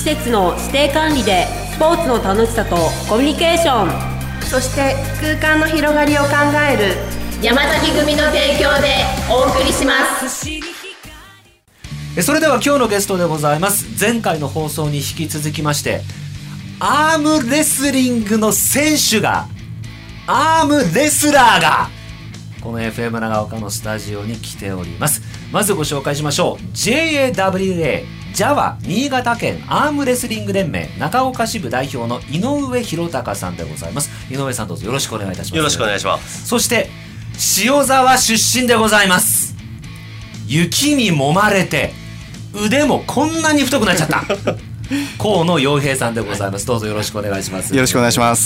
施設の指定管理でスポーツの楽しさとコミュニケーション、 そして空間の広がりを考える山崎組の提供でお送りします。 それでは今日のゲストでございます。前回の放送に引き続きましてアームレスリングの選手が、アームレスラーがこの FM 長岡のスタジオに来ております。まずご紹介しましょう。 JAWA ジャワ新潟県アームレスリング連盟長岡支部代表の井上博隆さんでございます。井上さん、どうぞよろしくお願いいたします。 よろしくお願いします。 そして塩沢出身でございます。雪に揉まれて腕もこんなに太くなっちゃった河野洋平さんでございます。どうぞよろしくお願いします。 よろしくお願いします。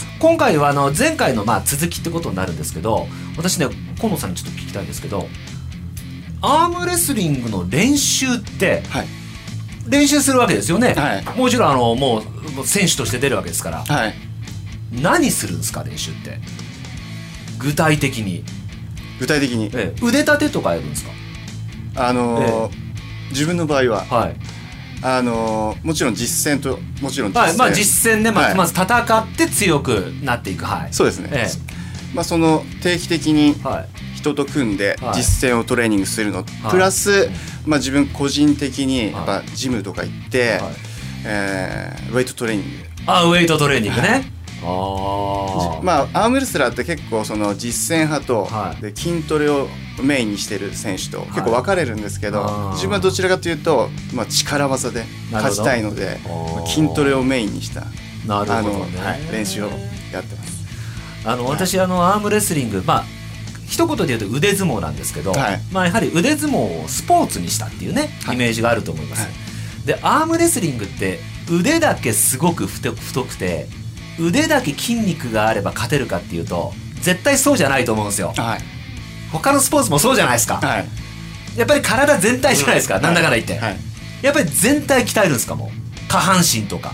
今回は前回の続きってことになるんですけど、私ね河野さんにちょっと聞きたいんですけど、アームレスリングの練習って、はい、練習するわけですよね、はい、もちろんもう選手として出るわけですから、はい、何するんですか練習って。具体的に、腕立てとかやるんですか。 自分の場合は、はい、もちろん実戦ともちろん実戦、 はい、実戦でまず戦って強くなっていく、はい、 そうですね、その定期的に人と組んで実践をトレーニングするの、プラス、自分個人的にやっぱジムとか行って、ウェイトトレーニング、 ウェイトトレーニングね、 アームレスラーって結構その実践派と、で筋トレをメインにしてる選手と結構分かれるんですけど、自分はどちらかというと、力技で勝ちたいので筋トレをメインにした練習をやってます。 私アームレスリング、一言で言うと腕相撲なんですけど、やはり腕相撲をスポーツにしたっていうね、イメージがあると思います、でアームレスリングって腕だけすごく太くて腕だけ筋肉があれば勝てるかっていうと絶対そうじゃないと思うんですよ、他のスポーツもそうじゃないですか、やっぱり体全体じゃないですか、なんだかんだ言って、やっぱり全体鍛えるんですか。もう下半身とか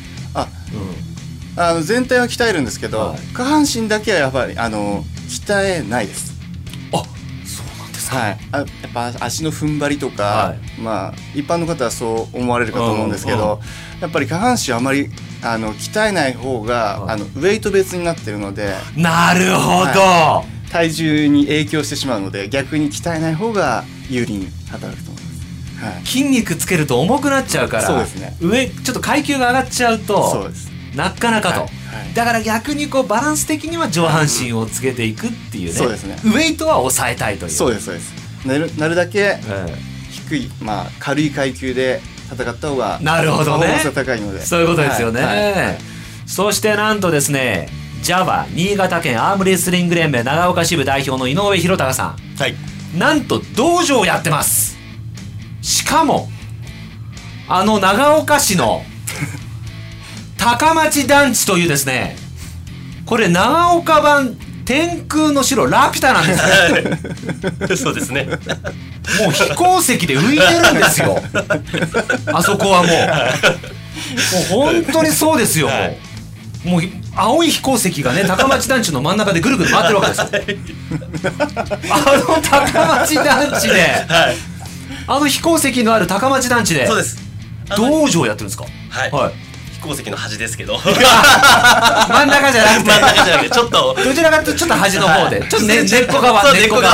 全体は鍛えるんですけど、下半身だけはやっぱり鍛えないです。 そうなんですか。 やっぱ足の踏ん張りとか、一般の方はそう思われるかと思うんですけど、やっぱり下半身はあまり鍛えない方がウェイト別になってるので、 なるほど、 体重に影響してしまうので逆に鍛えない方が有利に働くと思います、 筋肉つけると重くなっちゃうから、 そうですね、 上ちょっと階級が上がっちゃうと、 そうです、 なかなかと、だから逆にバランス的には上半身をつけていくっていうね、 そうですね、 ウェイトは抑えたいという、 そうですそうです、なるだけ低い、軽い階級で戦った方がなるほどね、 パフォーマンスが高いので、 そういうことですよね、そしてなんとですね、ジャワ新潟県アームレスリング連盟長岡支部代表の井上博隆さん、なんと道場をやってます。しかも長岡市の高町団地というですね、これ長岡版天空の城ラピュタなんですねそうですね、 もう飛行石で浮いてるんですよあそこはもう本当にそうですよ、もう青い飛行石がね高町団地の真ん中でぐるぐる回ってるわけですよ高町団地で、飛行石のある高町団地で、 そうです、 道場やってるんですか。 飛行石の端ですけど真ん中じゃなくてちょっとどちらかというとちょっと端の方で、ちょっと根っこ側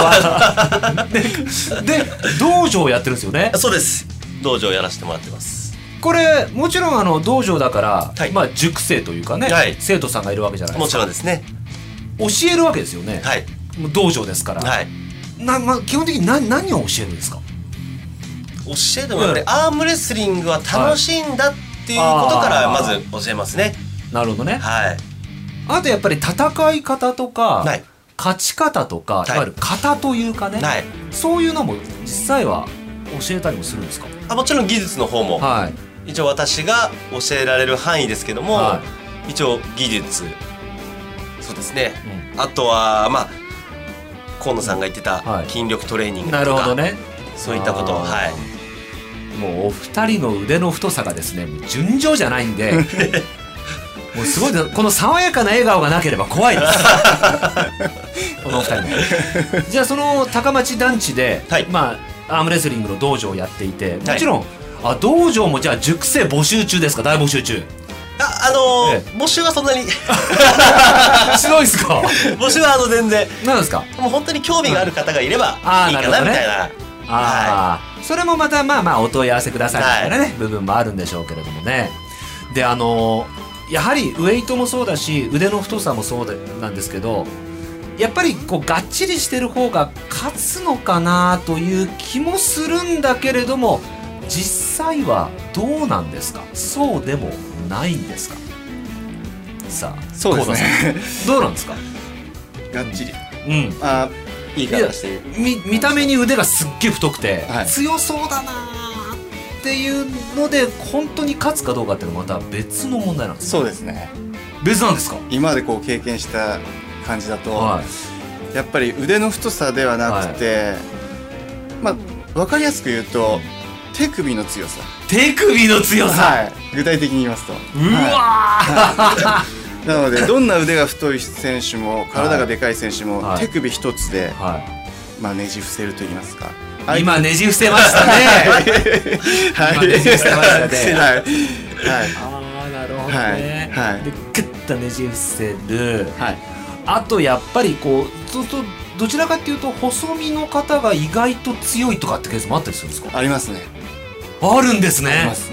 で道場やってるんですよね。 そうです、道場やらせてもらってます。 これもちろん道場だから、塾生というかね、生徒さんがいるわけじゃないですか。 もちろんですね、 教えるわけですよね、道場ですから、基本的に何を教えるんですか。 教えてもやっぱりアームレスリングは楽しいんだっていうことからまず教えますね。 なるほどね、あとやっぱり戦い方とか、勝ち方とか、いわゆる型というかね、そういうのも実際は教えたりもするんですか。 もちろん技術の方も、一応私が教えられる範囲ですけども、一応技術、そうですね、あとは河野さんが言ってた筋力トレーニングとか、 なるほどね、 そういったことを、 もうお二人の腕の太さがですね尋常じゃないんでもうすごい、この爽やかな笑顔がなければ怖いですこのお二人もじゃあその高町団地で、アームレスリングの道場をやっていて、もちろん道場もじゃあ塾生募集中ですか？大募集中。 募集はそんなにしないですか？ 募集は全然。 なんですか？ もう本当に興味がある方がいればいいかなみたいな。 それもまたお問い合わせくださいみたいなね、部分もあるんでしょうけれどもね。でやはりウエイトもそうだし腕の太さもそうなんですけど、やっぱりこうがっちりしてる方が勝つのかなという気もするんだけれども、実際はどうなんですか？そうでもないんですか？さあ、 そうですね。 どうなんですか？ がっちり。 いい言い方して見た目に腕がすっげえ太くて、 はい、 強そうだなっていうので本当に勝つかどうかっていうのはまた別の問題なんですか？ そうですね。 別なんですか？ 今までこう経験した感じだと、やっぱり腕の太さではなくて、分かりやすく言うと手首の強さ。 手首の強さ、 具体的に言いますと、なのでどんな腕が太い選手も体がでかい選手も手首一つで、ねじ伏せると言いますか。 今ねじ伏せましたね。今ねじ伏せましたね。なるほどね。でグッとねじ伏せる。あとやっぱりこうどちらかっていうと細身の方が意外と強いとかってケースもあったりするんですか？ ありますね。 あるんですね。 あります。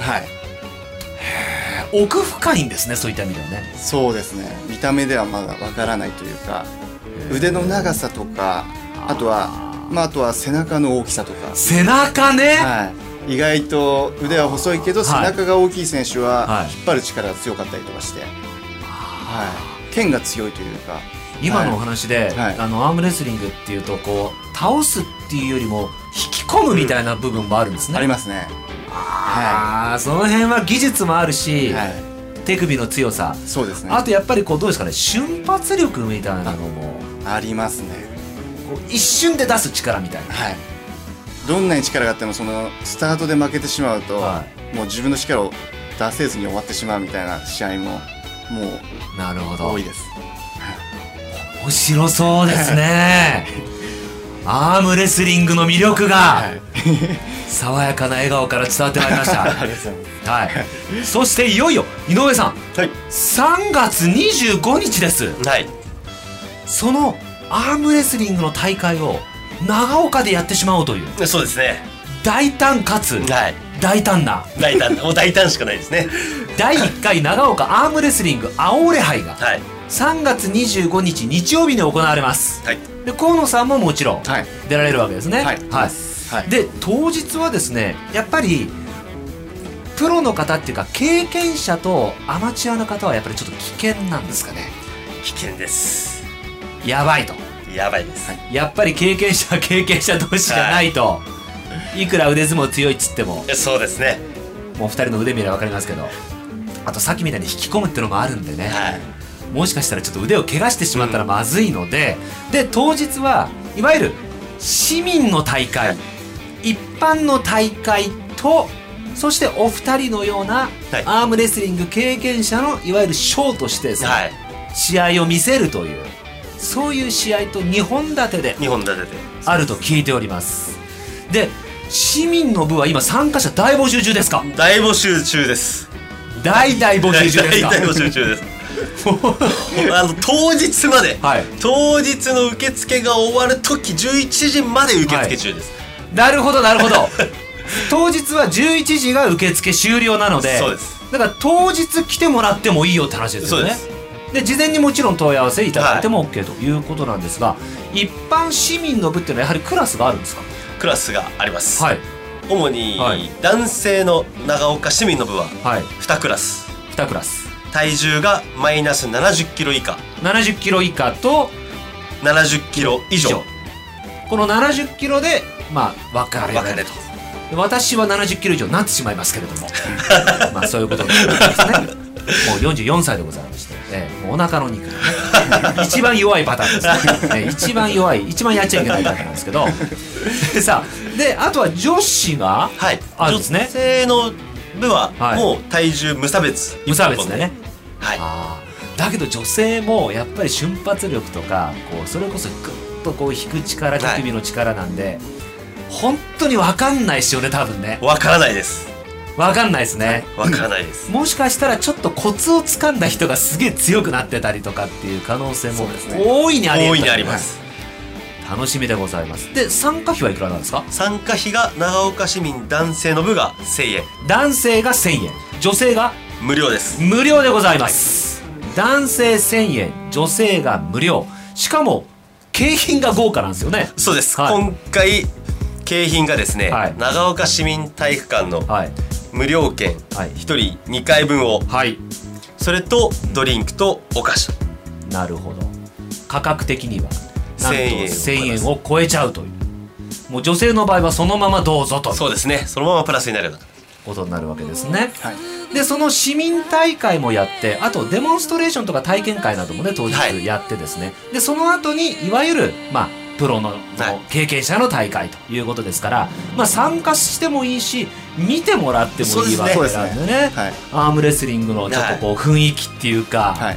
奥深いんですね、そういった意味ではね。 そうですね。見た目ではまだわからないというか、腕の長さとか、あとは背中の大きさとか。 背中ね。 意外と腕は細いけど背中が大きい選手は引っ張る力が強かったりとかして、剣が強いというか。 今のお話で、アームレスリングっていうとこう倒すっていうよりも引き込むみたいな部分もあるんですね。 ありますね。 その辺は技術もあるし、手首の強さ。 そうですね。 あとやっぱりこうどうですかね、瞬発力みたいなのもありますね。 こう一瞬で出す力みたいな。 どんなに力があってもそのスタートで負けてしまうと、もう自分の力を出せずに終わってしまうみたいな試合ももう多いです。 面白そうですね。アームレスリングの魅力が、爽やかな笑顔から伝わってまいりました。そしていよいよ井上さん、3月25日です。そのアームレスリングの大会を長岡でやってしまおうという。 そうですね。 大胆かつ、大胆な。 もう大胆しかないですね。 第1回長岡アームレスリング青折杯が、3月25日日曜日に行われます。で河野さんももちろん出られるわけですね。で当日はですね、やっぱりプロの方っていうか経験者とアマチュアの方はやっぱりちょっと危険なんですかね？ 危険です。 やばいと。 やばいです。 やっぱり経験者同士じゃないと、いくら腕相撲強いっつっても。 そうですね。 もう2人の腕見れば分かりますけど、あとさっきみたいに引き込むっていうのもあるんでね、もしかしたらちょっと腕を怪我してしまったらまずいので、で当日はいわゆる市民の大会、一般の大会と、そしてお二人のようなアームレスリング経験者のいわゆるショーとしてですね、試合を見せるという、そういう試合と2本立てであると聞いております。で市民の部は今参加者大募集中ですか？ 大募集中です。 大募集中ですか？ 大募集中です。当日まで、当日の受付が終わる時11時まで受付中です。 なるほど当日は11時が受付終了なので、 そうです。 だから当日来てもらってもいいよって話ですよね。で事前にもちろん問い合わせいただいても OK ということなんですが、一般市民の部っていうのはやはりクラスがあるんですか？ クラスがあります。主に男性の長岡市民の部は2クラス。体重がマイナス70キロ以下。70 キロ以下と 70キロ以上。 この70キロで分かれと。私は70キロ以上になってしまいますけれどもそういうことになりますね。もう44歳でございまして、もうお腹の肉がね一番弱いパターンですね。一番弱い、一番やっちゃいけないパターンなんですけどさあであとは女子があるんですね。 女性の部はもう体重無差別でね。だけど女性もやっぱり瞬発力とかこうそれこそグッとこう引く力、手首の力なんで、本当に分かんないですよね、多分ね。 分からないです。 分かんないですね。 分からないです。 もしかしたらちょっとコツをつかんだ人がすげえ強くなってたりとかっていう可能性も大いにあります。 楽しみでございます。で参加費はいくらなんですか？ 参加費が長岡市民男性の部が1000円、 男性が1000円、女性が無料です。 無料でございます、はい、男性1000円、女性が無料。しかも景品が豪華なんですよね。 そうです、 はい、 今回景品がですね、はい、長岡市民体育館の無料券1人2回分を、はい、それとドリンクとお菓子。 なるほど。価格的にはなんと1000円を超えちゃうという。もう女性の場合はそのままどうぞと。 そうですね、そのままプラスになることになるわけですね、はい、でその市民大会もやって、あとデモンストレーションとか体験会などもね当日やってですね、はい、でその後にいわゆるプロの経験者の大会ということですから、参加してもいいし見てもらってもいいわけなんでね、はい、アームレスリングのちょっとこう雰囲気っていうか、はい、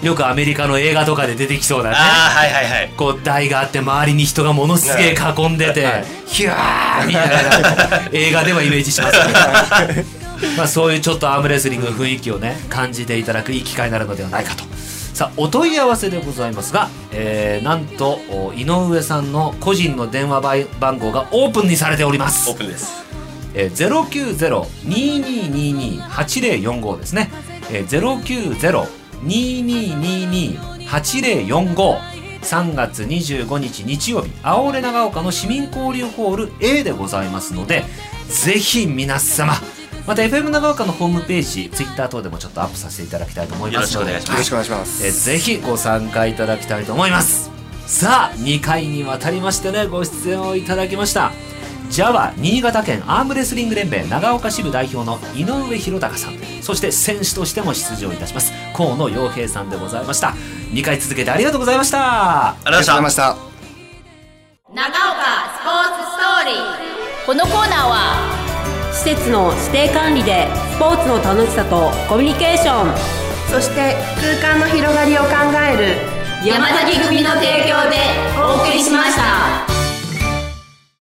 よくアメリカの映画とかで出てきそうなね、 はいはいはい、 こう台があって周りに人がものすげえ囲んでて、はい、ヒューみたいな映画ではイメージしますけどそういうちょっとアームレスリングの雰囲気をね感じていただくいい機会になるのではないかと。さあお問い合わせでございますが、なんと井上さんの個人の電話番号がオープンにされております。 オープンです。 090-2222-8045ですね。090-2222-8045。3月25日日曜日、青レ長岡の市民交流ホール A でございますので、ぜひ皆様、また FM 長岡のホームページ、ツイッター等でもちょっとアップさせていただきたいと思いますので、 よろしくお願いします。 ぜひご参加いただきたいと思います。さあ2回にわたりましてねご出演をいただきました JAWA 新潟県アームレスリング連盟長岡支部代表の井上弘隆さん、そして選手としても出場いたします河野洋平さんでございました。2回続けてありがとうございました。 ありがとうございました。 長岡スポーツストーリー。このコーナーは施設の指定管理でスポーツの楽しさとコミュニケーション、 そして空間の広がりを考える山崎組の提供でお送りしました。